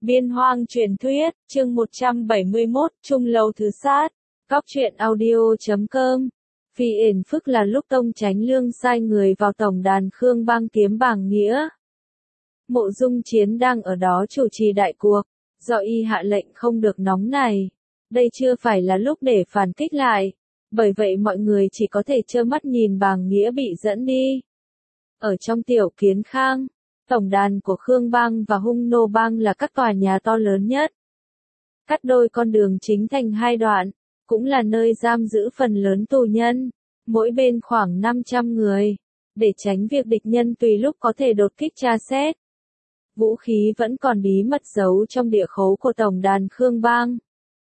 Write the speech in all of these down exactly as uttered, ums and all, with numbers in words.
Biên hoang truyền thuyết, chương một trăm bảy mươi mốt, Trung lâu thứ sát. Góc truyện audio chấm com. Phi ển phức là lúc Tông Chánh Lương sai người vào tổng đàn Khương Bang kiếm bảng nghĩa. Mộ Dung Chiến đang ở đó chủ trì đại cuộc, do y hạ lệnh không được nóng này. Đây chưa phải là lúc để phản kích lại, bởi vậy mọi người chỉ có thể trơ mắt nhìn bảng nghĩa bị dẫn đi. Ở trong Tiểu Kiến Khang, tổng đàn của Khương Bang và Hung Nô Bang là các tòa nhà to lớn nhất. Cắt đôi con đường chính thành hai đoạn, cũng là nơi giam giữ phần lớn tù nhân, mỗi bên khoảng năm trăm người, để tránh việc địch nhân tùy lúc có thể đột kích tra xét. Vũ khí vẫn còn bí mật giấu trong địa khố của tổng đàn Khương Bang.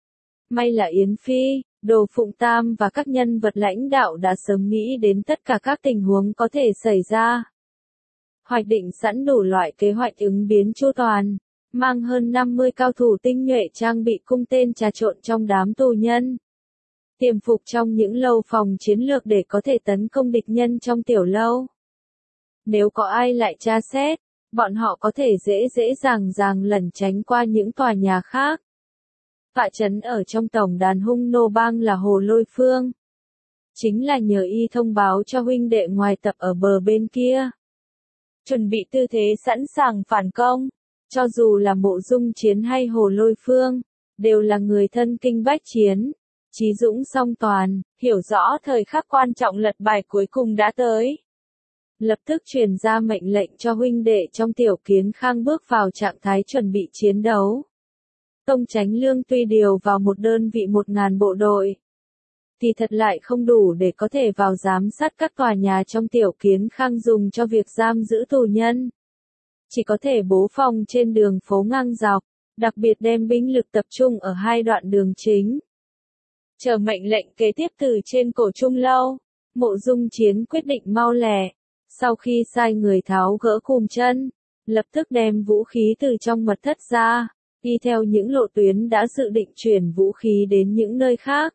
May là Yến Phi, Đồ Phụng Tam và các nhân vật lãnh đạo đã sớm nghĩ đến tất cả các tình huống có thể xảy ra. Hoạch định sẵn đủ loại kế hoạch ứng biến chu toàn, mang hơn năm mươi cao thủ tinh nhuệ trang bị cung tên trà trộn trong đám tù nhân. Tiềm phục trong những lâu phòng chiến lược để có thể tấn công địch nhân trong tiểu lâu. Nếu có ai lại tra xét, bọn họ có thể dễ dễ dàng dàng lẩn tránh qua những tòa nhà khác. Tọa trấn ở trong tổng đàn Hung Nô Bang là Hồ Lôi Phương. Chính là nhờ y thông báo cho huynh đệ ngoài tập ở bờ bên kia. Chuẩn bị tư thế sẵn sàng phản công, cho dù là Mộ Dung Chiến hay Hồ Lôi Phương, đều là người thân kinh bách chiến, trí dũng song toàn, hiểu rõ thời khắc quan trọng lật bài cuối cùng đã tới. Lập tức truyền ra mệnh lệnh cho huynh đệ trong Tiểu Kiến Khang bước vào trạng thái chuẩn bị chiến đấu. Tông Chánh Lương tuy điều vào một đơn vị một ngàn bộ đội, thì thật lại không đủ để có thể vào giám sát các tòa nhà trong Tiểu Kiến Khang dùng cho việc giam giữ tù nhân. Chỉ có thể bố phòng trên đường phố ngang dọc, đặc biệt đem binh lực tập trung ở hai đoạn đường chính. Chờ mệnh lệnh kế tiếp từ trên cổ Trung lâu, Mộ Dung Chiến quyết định mau lẹ, sau khi sai người tháo gỡ cùm chân, lập tức đem vũ khí từ trong mật thất ra, đi theo những lộ tuyến đã dự định chuyển vũ khí đến những nơi khác.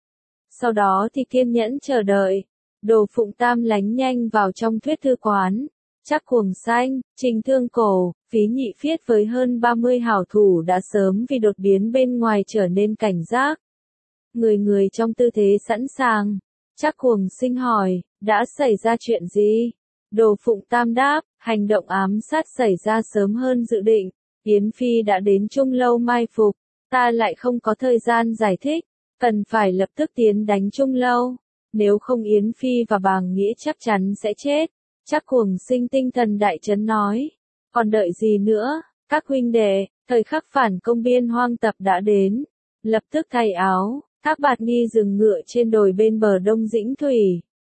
Sau đó thì kiên nhẫn chờ đợi, Đồ Phụng Tam lánh nhanh vào trong thuyết thư quán, Trác Cuồng Xanh, Trình Thương Cổ, Phí Nhị Phiết với hơn ba mươi hảo thủ đã sớm vì đột biến bên ngoài trở nên cảnh giác. Người người trong tư thế sẵn sàng, Trác Cuồng Sinh hỏi, đã xảy ra chuyện gì? Đồ Phụng Tam đáp, hành động ám sát xảy ra sớm hơn dự định, Yến Phi đã đến Trung lâu mai phục, ta lại không có thời gian giải thích. Cần phải lập tức tiến đánh Trung lâu, nếu không Yến Phi và Bàng Nghĩa chắc chắn sẽ chết. Trác Cuồng Sinh tinh thần đại chấn nói, còn đợi gì nữa, các huynh đệ, thời khắc phản công biên hoang tập đã đến. Lập tức thay áo, Thác Bạt Nghi dừng ngựa trên đồi bên bờ Đông Dĩnh Thủy.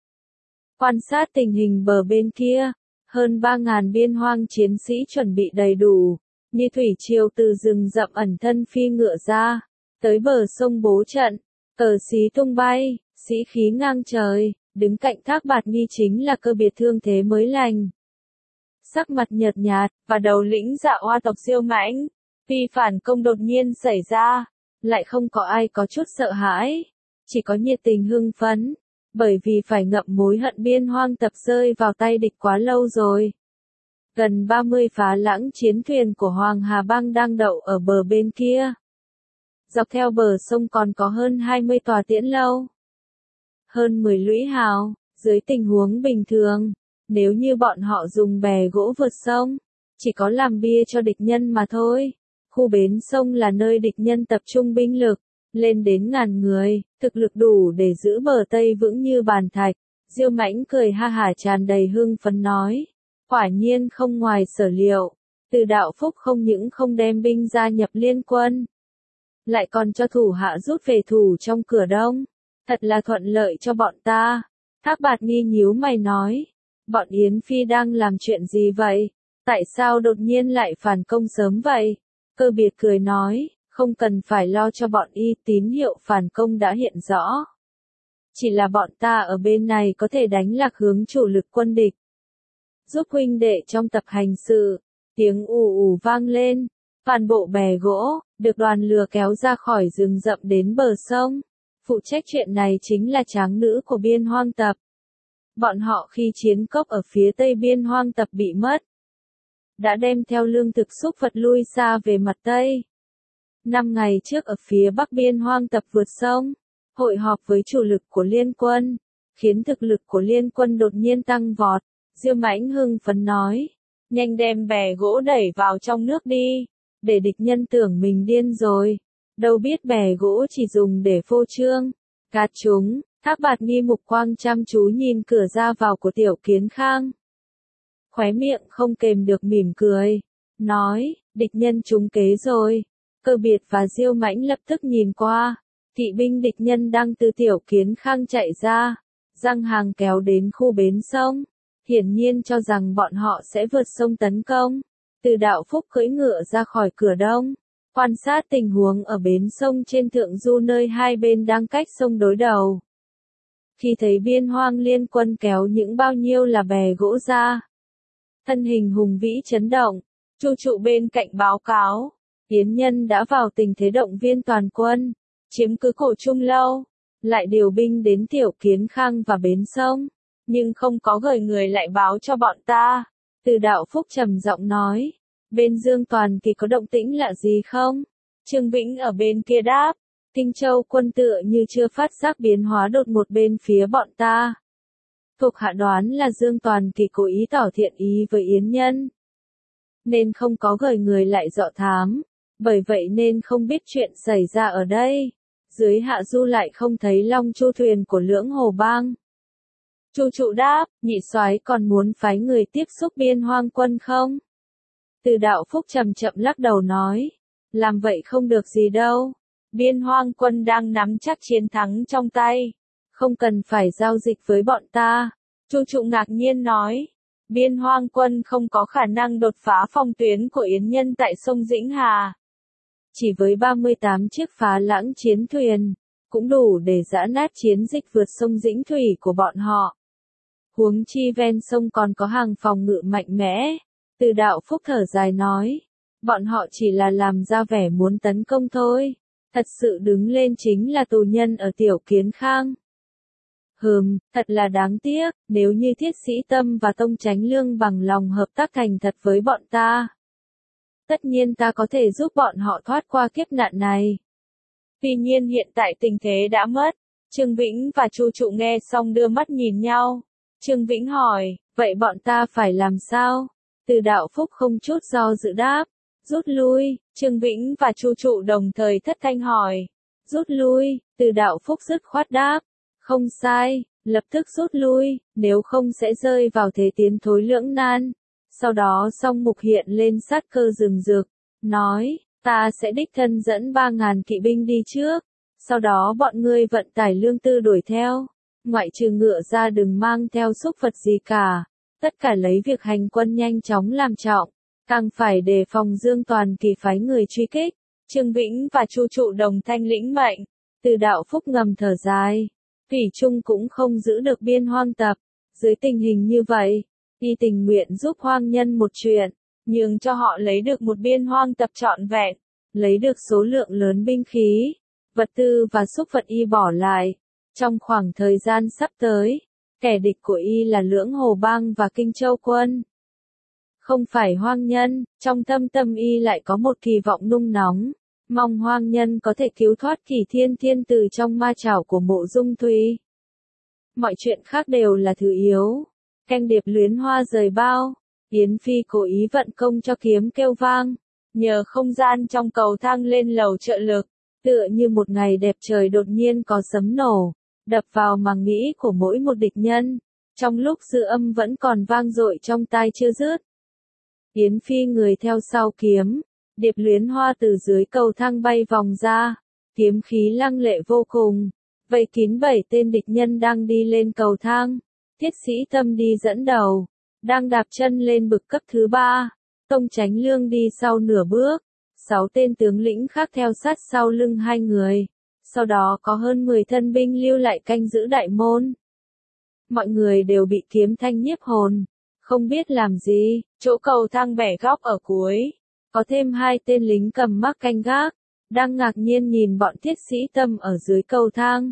Quan sát tình hình bờ bên kia, hơn ba ngàn biên hoang chiến sĩ chuẩn bị đầy đủ, như thủy triều từ rừng rậm ẩn thân phi ngựa ra, tới bờ sông bố trận. Cờ xí tung bay, sĩ khí ngang trời, đứng cạnh Thác Bạt Nghi chính là Cơ Biệt thương thế mới lành. Sắc mặt nhợt nhạt, và đầu lĩnh Dạ Oa tộc siêu mãnh, vì phản công đột nhiên xảy ra, lại không có ai có chút sợ hãi, chỉ có nhiệt tình hưng phấn, bởi vì phải ngậm mối hận biên hoang tập rơi vào tay địch quá lâu rồi. Gần ba mươi phá lãng chiến thuyền của Hoàng Hà Bang đang đậu ở bờ bên kia. Dọc theo bờ sông còn có hơn hai mươi tòa tiễn lâu. Hơn mười lũy hào, dưới tình huống bình thường, nếu như bọn họ dùng bè gỗ vượt sông, chỉ có làm bia cho địch nhân mà thôi. Khu bến sông là nơi địch nhân tập trung binh lực, lên đến ngàn người, thực lực đủ để giữ bờ Tây vững như bàn thạch. Diêu Mãnh cười ha hả tràn đầy hưng phấn nói, quả nhiên không ngoài sở liệu, Từ Đạo Phúc không những không đem binh gia nhập liên quân, lại còn cho thủ hạ rút về thủ trong cửa Đông, thật là thuận lợi cho bọn ta. Thác Bạt Nghi nhíu mày nói, bọn Yến Phi đang làm chuyện gì vậy? Tại sao đột nhiên lại phản công sớm vậy? Cơ Biệt cười nói, không cần phải lo cho bọn y, tín hiệu phản công đã hiện rõ. Chỉ là bọn ta ở bên này có thể đánh lạc hướng chủ lực quân địch. Giúp huynh đệ trong tập hành sự, tiếng ù ù vang lên. Toàn bộ bè gỗ, được đoàn lừa kéo ra khỏi rừng rậm đến bờ sông. Phụ trách chuyện này chính là tráng nữ của biên hoang tập. Bọn họ khi chiến cốc ở phía tây biên hoang tập bị mất. đã đem theo lương thực xúc vật lui xa về mặt Tây. Năm ngày trước ở phía bắc biên hoang tập vượt sông, hội họp với chủ lực của liên quân, khiến thực lực của liên quân đột nhiên tăng vọt. Diêu Mãnh hưng phấn nói, nhanh đem bè gỗ đẩy vào trong nước đi, để địch nhân tưởng mình điên rồi. Đâu biết bè gỗ chỉ dùng để phô trương, gạt chúng. Thác Bạt Nhi mục quang chăm chú nhìn cửa ra vào của Tiểu Kiến Khang. Khóe miệng không kềm được mỉm cười, nói, địch nhân trúng kế rồi. Cơ Biệt và Diêu Mãnh lập tức nhìn qua, kỵ binh địch nhân đang từ Tiểu Kiến Khang chạy ra, giăng hàng kéo đến khu bến sông, hiển nhiên cho rằng bọn họ sẽ vượt sông tấn công. Từ Đạo Phúc cưỡi ngựa ra khỏi cửa đông, quan sát tình huống ở bến sông trên thượng du nơi hai bên đang cách sông đối đầu. Khi thấy biên hoang liên quân kéo những bao nhiêu là bè gỗ ra, thân hình hùng vĩ chấn động. Chu Trụ bên cạnh báo cáo, Yến Nhân đã vào tình thế động viên toàn quân, chiếm cứ cổ Trung Lâu, lại điều binh đến Tiểu Kiến Khang và bến sông, nhưng không có gửi người lại báo cho bọn ta. Từ Đạo Phúc trầm giọng nói, bên Dương Toàn Kỳ có động tĩnh lạ gì không? Trương Vĩnh ở bên kia đáp, Kinh Châu quân tựa như chưa phát giác biến hóa đột ngột bên phía bọn ta. Thuộc hạ đoán là Dương Toàn Kỳ cố ý tỏ thiện ý với Yến Nhân, nên không có gửi người lại dọ thám, bởi vậy nên không biết chuyện xảy ra ở đây. Dưới hạ du lại không thấy long chu thuyền của Lưỡng Hồ Bang. Chu Trụ đáp, nhị soái còn muốn phái người tiếp xúc biên hoang quân không? Từ Đạo Phúc chậm chậm lắc đầu nói, làm vậy không được gì đâu. Biên hoang quân đang nắm chắc chiến thắng trong tay, không cần phải giao dịch với bọn ta. Chu Trụ ngạc nhiên nói, biên hoang quân không có khả năng đột phá phòng tuyến của Yến Nhân tại sông Dĩnh Hà. Chỉ với ba mươi tám chiếc phá lãng chiến thuyền, cũng đủ để giã nát chiến dịch vượt sông Dĩnh Thủy của bọn họ. Huống chi ven sông còn có hàng phòng ngự mạnh mẽ. Từ Đạo Phúc thở dài nói, bọn họ chỉ là làm ra vẻ muốn tấn công thôi, thật sự đứng lên chính là tù nhân ở Tiểu Kiến Khang. Hừm, thật là đáng tiếc, nếu như Thiết Sĩ Tâm và Tông Chánh Lương bằng lòng hợp tác thành thật với bọn ta, tất nhiên ta có thể giúp bọn họ thoát qua kiếp nạn này. Tuy nhiên hiện tại tình thế đã mất. Trương Vĩnh và Chu Trụ nghe xong đưa mắt nhìn nhau. Trương Vĩnh hỏi, vậy bọn ta phải làm sao? Từ Đạo Phúc không chút do dự đáp, rút lui. Trương Vĩnh và Chu Trụ đồng thời thất thanh hỏi, rút lui. Từ Đạo Phúc dứt khoát đáp, không sai, lập tức rút lui, nếu không sẽ rơi vào thế tiến thối lưỡng nan. Sau đó Song Mục hiện lên sát cơ rừng rực, nói, ta sẽ đích thân dẫn ba ngàn kỵ binh đi trước, sau đó bọn ngươi vận tải lương tư đuổi theo, ngoại trừ ngựa ra đừng mang theo xúc vật gì cả, tất cả lấy việc hành quân nhanh chóng làm trọng, càng phải đề phòng Dương Toàn Kỳ phái người truy kích. Trương Vĩnh và Chu Trụ đồng thanh lĩnh mệnh. Từ Đạo Phúc ngầm thở dài, thủy chung cũng không giữ được biên hoang tập. Dưới tình hình như vậy, y tình nguyện giúp hoang nhân một chuyện, nhường cho họ lấy được một biên hoang tập trọn vẹn, lấy được số lượng lớn binh khí, vật tư và xúc vật y bỏ lại. Trong khoảng thời gian sắp tới, kẻ địch của y là Lưỡng Hồ Bang và Kinh Châu quân. Không phải hoang nhân, trong tâm tâm y lại có một kỳ vọng nung nóng, mong hoang nhân có thể cứu thoát Kỳ Thiên Thiên từ trong ma chảo của Mộ Dung Thùy. Mọi chuyện khác đều là thứ yếu. Canh Điệp Luyến Hoa rời bao, Yến Phi cố ý vận công cho kiếm kêu vang, nhờ không gian trong cầu thang lên lầu trợ lực, tựa như một ngày đẹp trời đột nhiên có sấm nổ, đập vào màng nghĩ của mỗi một địch nhân, trong lúc dư âm vẫn còn vang dội trong tai chưa dứt. Yến Phi người theo sau kiếm, Điệp Luyến Hoa từ dưới cầu thang bay vòng ra, kiếm khí lăng lệ vô cùng, vây kín bảy tên địch nhân đang đi lên cầu thang. Thiết Sĩ Tâm đi dẫn đầu, đang đạp chân lên bực cấp thứ ba, Tông Chánh Lương đi sau nửa bước, sáu tên tướng lĩnh khác theo sát sau lưng hai người, sau đó có hơn mười thân binh lưu lại canh giữ đại môn. Mọi người đều bị kiếm thanh nhiếp hồn, không biết làm gì. Chỗ cầu thang bẻ góc ở cuối, có thêm hai tên lính cầm mác canh gác, đang ngạc nhiên nhìn bọn Thiết Sĩ Tâm ở dưới cầu thang.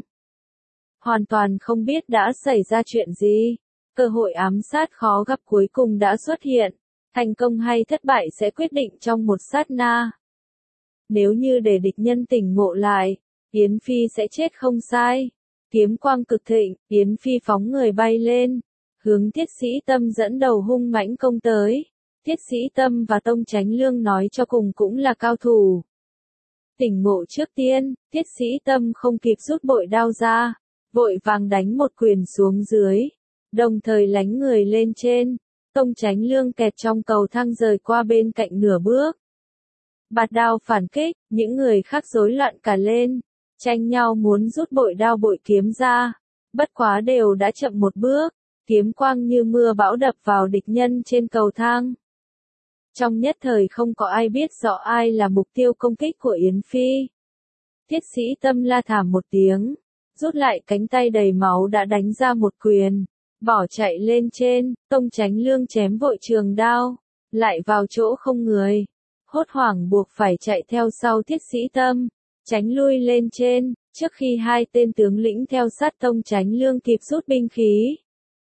Hoàn toàn không biết đã xảy ra chuyện gì, cơ hội ám sát khó gặp cuối cùng đã xuất hiện. Thành công hay thất bại sẽ quyết định trong một sát na. Nếu như để địch nhân tỉnh ngộ lại, Yến Phi sẽ chết không sai. Kiếm quang cực thịnh, Yến Phi phóng người bay lên, hướng Thiết Sĩ Tâm dẫn đầu hung mãnh công tới. Thiết Sĩ Tâm và Tông Chánh Lương nói cho cùng cũng là cao thủ. Tỉnh ngộ trước tiên, Thiết Sĩ Tâm không kịp rút bội đao ra, vội vàng đánh một quyền xuống dưới, đồng thời lánh người lên trên. Tông Chánh Lương kẹt trong cầu thang rời qua bên cạnh nửa bước. Bạt đao phản kích, những người khác rối loạn cả lên, tranh nhau muốn rút bội đao bội kiếm ra, bất quá đều đã chậm một bước, kiếm quang như mưa bão đập vào địch nhân trên cầu thang. Trong nhất thời không có ai biết rõ ai là mục tiêu công kích của Yến Phi. Thiết Sĩ Tâm la thảm một tiếng, rút lại cánh tay đầy máu đã đánh ra một quyền, bỏ chạy lên trên. Tông Chánh Lương chém vội trường đao, lại vào chỗ không người, hốt hoảng buộc phải chạy theo sau Thiết Sĩ Tâm, tránh lui lên trên, trước khi hai tên tướng lĩnh theo sát Tông Chánh Lương kịp rút binh khí.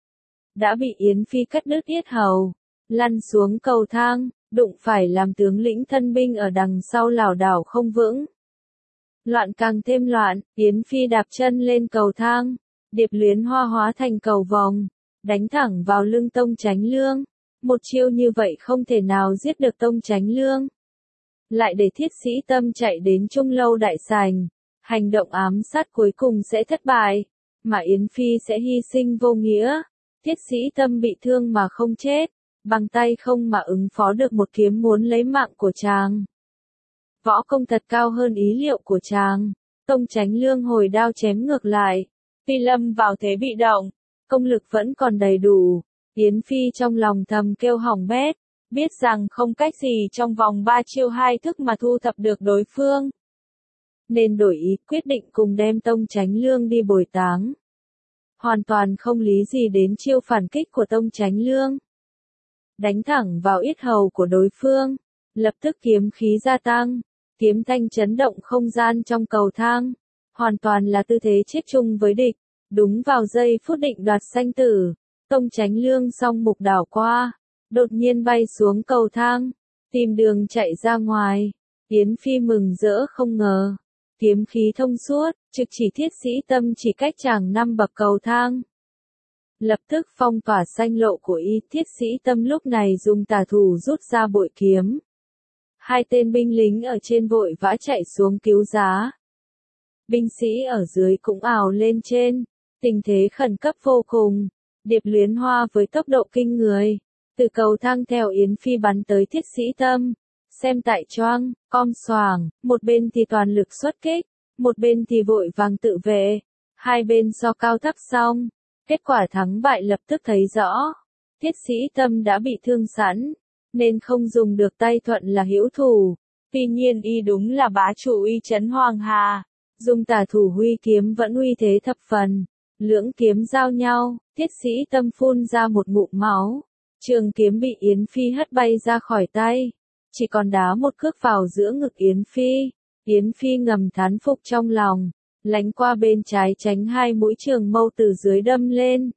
Đã bị Yến Phi cắt đứt yết hầu, lăn xuống cầu thang, đụng phải làm tướng lĩnh thân binh ở đằng sau lảo đảo không vững. Loạn càng thêm loạn, Yến Phi đạp chân lên cầu thang, Điệp Luyến Hoa hóa thành cầu vòng, đánh thẳng vào lưng Tông Chánh Lương. Một chiêu như vậy không thể nào giết được Tông Chánh Lương. Lại để Thiết Sĩ Tâm chạy đến Trung Lâu Đại Sảnh, hành động ám sát cuối cùng sẽ thất bại, mà Yến Phi sẽ hy sinh vô nghĩa. Thiết Sĩ Tâm bị thương mà không chết, bằng tay không mà ứng phó được một kiếm muốn lấy mạng của chàng. Võ công thật cao hơn ý liệu của chàng. Tông Chánh Lương hồi đao chém ngược lại, Phi lâm vào thế bị động, công lực vẫn còn đầy đủ. Yến Phi trong lòng thầm kêu hỏng bét, biết rằng không cách gì trong vòng ba chiêu hai thức mà thu thập được đối phương. Nên đổi ý quyết định cùng đem Tông Chánh Lương đi bồi táng. Hoàn toàn không lý gì đến chiêu phản kích của Tông Chánh Lương. Đánh thẳng vào yết hầu của đối phương, lập tức kiếm khí gia tăng, kiếm thanh chấn động không gian trong cầu thang, hoàn toàn là tư thế chết chung với địch. Đúng vào giây phút định đoạt sanh tử, Tông Chánh Lương song mục đảo qua, đột nhiên bay xuống cầu thang, tìm đường chạy ra ngoài. Yến Phi mừng rỡ không ngờ, kiếm khí thông suốt, trực chỉ Thiết Sĩ Tâm chỉ cách chàng năm bậc cầu thang. Lập tức phong tỏa sanh lộ của y. Thiết Sĩ Tâm lúc này dùng tà thủ rút ra bội kiếm. Hai tên binh lính ở trên vội vã chạy xuống cứu giá. Binh sĩ ở dưới cũng ào lên trên, tình thế khẩn cấp vô cùng. Điệp Luyến Hoa với tốc độ kinh người, từ cầu thang theo Yến Phi bắn tới Thiết Sĩ Tâm. Xem tại choang, com xoàng, một bên thì toàn lực xuất kích, một bên thì vội vàng tự vệ. Hai bên so cao thấp xong, kết quả thắng bại lập tức thấy rõ. Thiết Sĩ Tâm đã bị thương sẵn, nên không dùng được tay thuận là hữu thủ. Tuy nhiên y đúng là bá chủ uy chấn Hoàng Hà, dùng tà thủ huy kiếm vẫn uy thế thập phần. Lưỡng kiếm giao nhau, Thiết Sĩ Tâm phun ra một ngụm máu, trường kiếm bị Yến Phi hất bay ra khỏi tay, chỉ còn đá một cước vào giữa ngực Yến Phi. Yến Phi ngầm thán phục trong lòng, lánh qua bên trái tránh hai mũi trường mâu từ dưới đâm lên,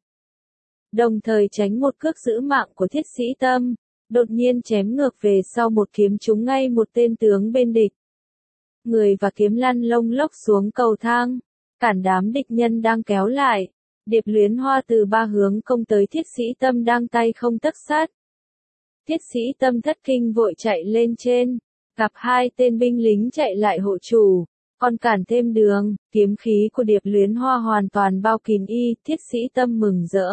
đồng thời tránh một cước giữ mạng của Thiết Sĩ Tâm, đột nhiên chém ngược về sau một kiếm trúng ngay một tên tướng bên địch. Người và kiếm lăn lông lốc xuống cầu thang, cản đám địch nhân đang kéo lại. Điệp Luyến Hoa từ ba hướng công tới Thiết Sĩ Tâm đang tay không tấc sát. Thiết Sĩ Tâm thất kinh vội chạy lên trên, gặp hai tên binh lính chạy lại hộ chủ, còn cản thêm đường. Kiếm khí của Điệp Luyến Hoa hoàn toàn bao kín y. Thiết Sĩ Tâm mừng rỡ,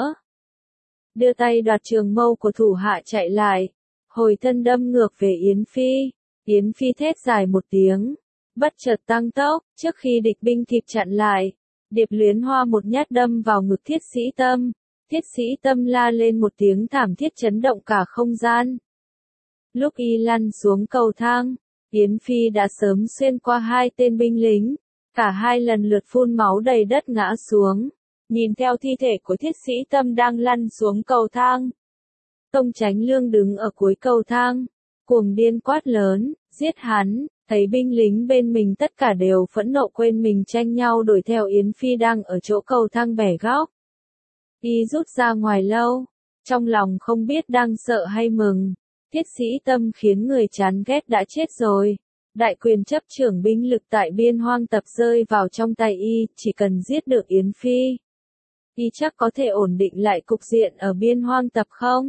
đưa tay đoạt trường mâu của thủ hạ chạy lại, hồi thân đâm ngược về Yến Phi. Yến Phi thét dài một tiếng, bất chợt tăng tốc, trước khi địch binh kịp chặn lại, Điệp Luyến Hoa một nhát đâm vào ngực Thiết Sĩ Tâm. Thiết Sĩ Tâm la lên một tiếng thảm thiết chấn động cả không gian. Lúc y lăn xuống cầu thang, Yến Phi đã sớm xuyên qua hai tên binh lính, cả hai lần lượt phun máu đầy đất ngã xuống, nhìn theo thi thể của Thiết Sĩ Tâm đang lăn xuống cầu thang. Tông Chánh Lương đứng ở cuối cầu thang, cuồng điên quát lớn, giết hắn. Thấy binh lính bên mình tất cả đều phẫn nộ quên mình tranh nhau đuổi theo Yến Phi đang ở chỗ cầu thang bẻ góc. Y rút ra ngoài lâu, trong lòng không biết đang sợ hay mừng. Thiết Sĩ Tâm khiến người chán ghét đã chết rồi. Đại quyền chấp trưởng binh lực tại Biên Hoang Tập rơi vào trong tay y, chỉ cần giết được Yến Phi. Y chắc có thể ổn định lại cục diện ở Biên Hoang Tập không?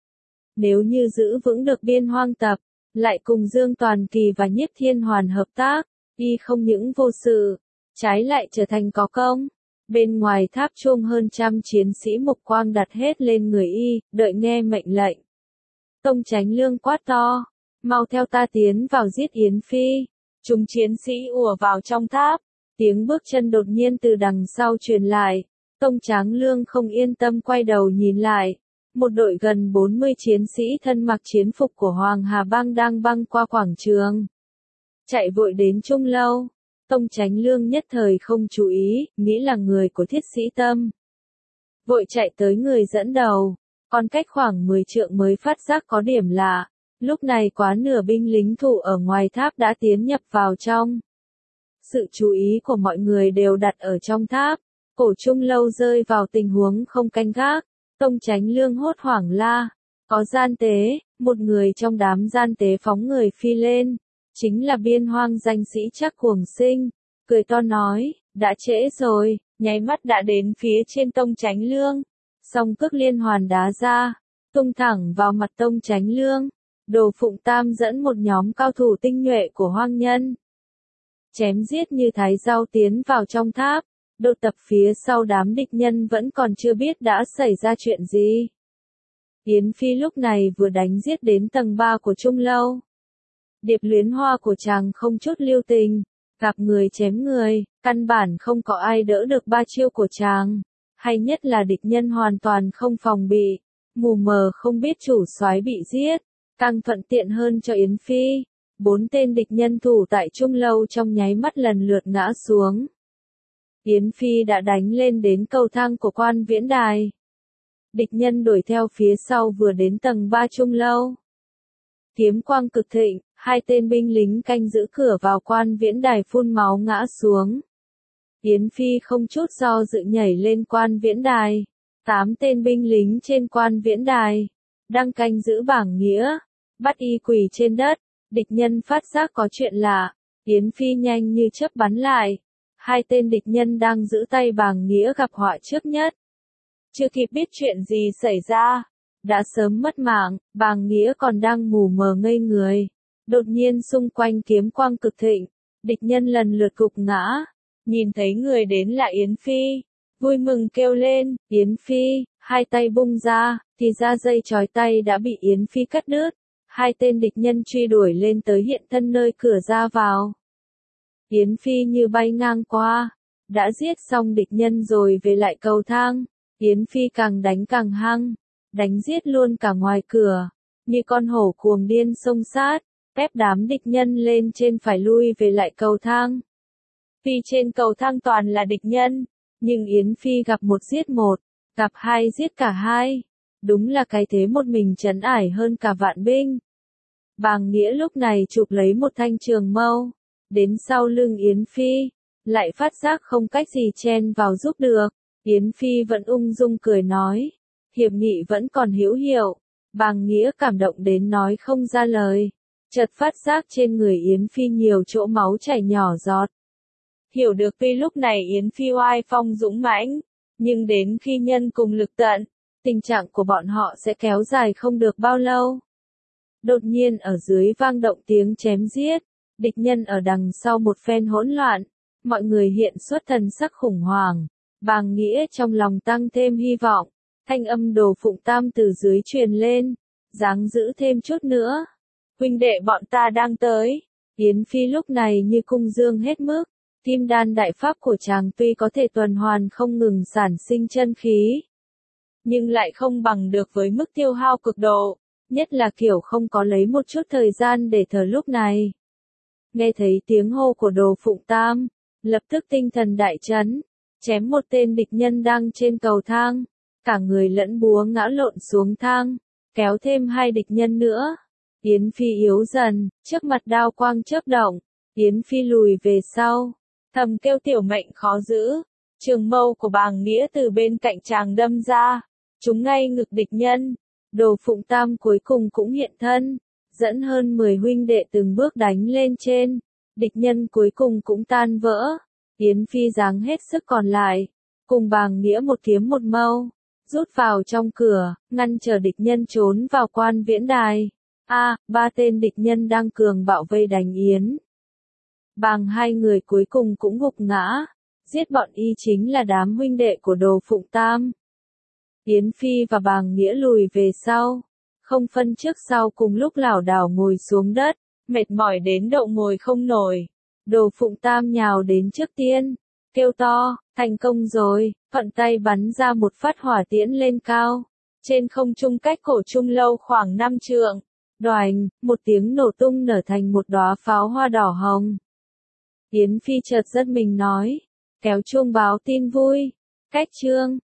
Nếu như giữ vững được Biên Hoang Tập, lại cùng Dương Toàn Kỳ và Nhiếp Thiên Hoàn hợp tác, y không những vô sự, trái lại trở thành có công. Bên ngoài tháp chuông hơn trăm chiến sĩ mục quang đặt hết lên người y, đợi nghe mệnh lệnh. Tông Chánh Lương quát to, mau theo ta tiến vào giết Yến Phi. Chúng chiến sĩ ùa vào trong tháp, tiếng bước chân đột nhiên từ đằng sau truyền lại. Tông Tráng Lương không yên tâm quay đầu nhìn lại. Một đội gần bốn mươi chiến sĩ thân mặc chiến phục của Hoàng Hà Bang đang băng qua quảng trường. Chạy vội đến Trung Lâu. Tông Chánh Lương nhất thời không chú ý, nghĩ là người của Thiết Sĩ Tâm. Vội chạy tới người dẫn đầu, còn cách khoảng mười trượng mới phát giác có điểm lạ. Lúc này quá nửa binh lính thủ ở ngoài tháp đã tiến nhập vào trong. Sự chú ý của mọi người đều đặt ở trong tháp. Cổ Trung Lâu rơi vào tình huống không canh gác. Tông Chánh Lương hốt hoảng la. Có gian tế, một người trong đám gian tế phóng người phi lên. Chính là Biên Hoang danh sĩ Trác Cuồng Sinh. Cười to nói, đã trễ rồi, nháy mắt đã đến phía trên Tông Chánh Lương. Song cước liên hoàn đá ra, tung thẳng vào mặt Tông Chánh Lương. Đồ Phụng Tam dẫn một nhóm cao thủ tinh nhuệ của Hoang Nhân. Chém giết như thái dao tiến vào trong tháp. Đột tập phía sau đám địch nhân vẫn còn chưa biết đã xảy ra chuyện gì. Yến Phi lúc này vừa đánh giết đến tầng ba của Trung Lâu. Điệp luyến hoa của chàng không chút lưu tình, gặp người chém người, căn bản không có ai đỡ được ba chiêu của chàng. Hay nhất là địch nhân hoàn toàn không phòng bị, mù mờ không biết chủ soái bị giết, càng thuận tiện hơn cho Yến Phi. Bốn tên địch nhân thủ tại Trung Lâu trong nháy mắt lần lượt ngã xuống. Yến Phi đã đánh lên đến cầu thang của Quan Viễn Đài. Địch nhân đuổi theo phía sau vừa đến tầng ba Trung Lâu. Kiếm quang cực thịnh, hai tên binh lính canh giữ cửa vào Quan Viễn Đài phun máu ngã xuống. Yến Phi không chút do dự nhảy lên Quan Viễn Đài. Tám tên binh lính trên Quan Viễn Đài đang canh giữ bảng nghĩa, bắt y quỳ trên đất. Địch nhân phát giác có chuyện lạ, Yến Phi nhanh như chớp bắn lại. Hai tên địch nhân đang giữ tay bảng nghĩa gặp họa trước nhất. Chưa kịp biết chuyện gì xảy ra, đã sớm mất mạng, bàng nghĩa còn đang mù mờ ngây người. Đột nhiên xung quanh kiếm quang cực thịnh, địch nhân lần lượt gục ngã. Nhìn thấy người đến là Yến Phi, vui mừng kêu lên, Yến Phi, hai tay bung ra, thì ra dây trói tay đã bị Yến Phi cắt đứt. Hai tên địch nhân truy đuổi lên tới hiện thân nơi cửa ra vào. Yến Phi như bay ngang qua, đã giết xong địch nhân rồi về lại cầu thang. Yến Phi càng đánh càng hăng, đánh giết luôn cả ngoài cửa, như con hổ cuồng điên xông sát, ép đám địch nhân lên trên phải lui về lại cầu thang. Tuy trên cầu thang toàn là địch nhân, nhưng Yến Phi gặp một giết một, gặp hai giết cả hai. Đúng là cái thế một mình trấn ải hơn cả vạn binh. Bàng nghĩa lúc này chụp lấy một thanh trường mâu, đến sau lưng Yến Phi, lại phát giác không cách gì chen vào giúp được. Yến Phi vẫn ung dung cười nói, hiệp nghị vẫn còn hữu hiệu. Bàng nghĩa cảm động đến nói không ra lời, chợt phát giác trên người Yến Phi nhiều chỗ máu chảy nhỏ giọt. Hiểu được tuy lúc này Yến Phi oai phong dũng mãnh, nhưng đến khi nhân cùng lực tận, tình trạng của bọn họ sẽ kéo dài không được bao lâu. Đột nhiên ở dưới vang động tiếng chém giết, địch nhân ở đằng sau một phen hỗn loạn, mọi người hiện xuất thần sắc khủng hoảng. Bàng nghĩa trong lòng tăng thêm hy vọng, thanh âm Đồ Phụng Tam từ dưới truyền lên, dáng giữ thêm chút nữa. Huynh đệ bọn ta đang tới. Yến Phi lúc này như cung dương hết mức, kim đan đại pháp của chàng tuy có thể tuần hoàn không ngừng sản sinh chân khí, nhưng lại không bằng được với mức tiêu hao cực độ, nhất là kiểu không có lấy một chút thời gian để thở lúc này. Nghe thấy tiếng hô của Đồ Phụng Tam, lập tức tinh thần đại chấn, chém một tên địch nhân đang trên cầu thang, cả người lẫn búa ngã lộn xuống thang, kéo thêm hai địch nhân nữa. Yến Phi yếu dần, trước mặt đao quang chớp động, Yến Phi lùi về sau, thầm kêu tiểu mệnh khó giữ. Trường mâu của bàng nghĩa từ bên cạnh chàng đâm ra, trúng ngay ngực địch nhân, Đồ Phụng Tam cuối cùng cũng hiện thân, dẫn hơn mười huynh đệ từng bước đánh lên trên, địch nhân cuối cùng cũng tan vỡ. Yến Phi giáng hết sức còn lại, cùng Bàng Nghĩa một kiếm một mâu, rút vào trong cửa, ngăn chờ địch nhân trốn vào quan viễn đài. A, ba tên địch nhân đang cường bạo vây đánh Yến Bàng, hai người cuối cùng cũng gục ngã, giết bọn y chính là đám huynh đệ của Đồ Phụng Tam. Yến Phi và Bàng Nghĩa lùi về sau, không phân trước sau cùng lúc lảo đảo ngồi xuống đất, mệt mỏi đến độ ngồi không nổi. Đồ Phụng Tam nhào đến trước tiên, kêu to, thành công rồi, thuận tay bắn ra một phát hỏa tiễn lên cao, trên không trung cách cổ Trung Lâu khoảng năm trượng, đoành, một tiếng nổ tung nở thành một đóa pháo hoa đỏ hồng. Yến Phi chợt giật mình nói, kéo chuông báo tin vui, cách chương.